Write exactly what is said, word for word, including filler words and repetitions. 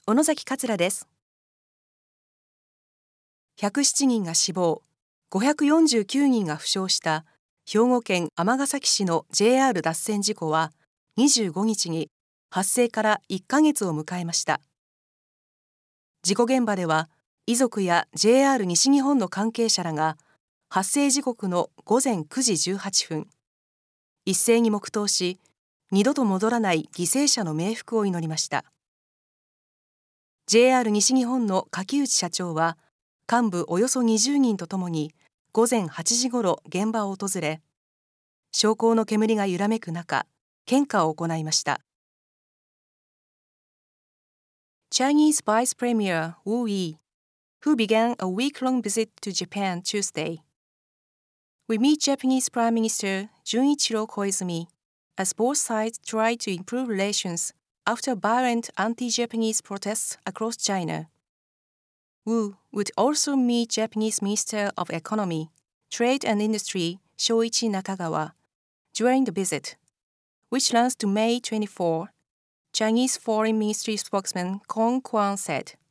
小野崎桂です。ひゃくななにんが死亡、ごひゃくよんじゅうきゅうにんが負傷した兵庫県尼崎市の ジェイアール 脱線事故はにじゅうごにちに発生からいっかげつを迎えました。事故現場では遺族や ジェイアール 西日本の関係者らが発生時刻のごぜんくじじゅうはっぷん、一斉に黙祷し、二度と戻らない犠牲者の冥福を祈りました。ジェイアール 西日本の柿内社長は、幹部およそにじゅうにんとともにごぜんはちじごろ現場を訪れ、焼香の煙が揺らめく中、献花を行いました。Chinese Vice Premier Wu Yi, who began a week-long visit to Japan Tuesday, will meet Japanese Prime Minister Junichiro Koizumi as both sides try to improve relations after violent anti-Japanese protests across China. Wu would also meet Japanese Minister of Economy, Trade and Industry Shoichi Nakagawa during the visit, which runs to May twenty-fourth, Chinese Foreign Ministry spokesman Kong Kuan said.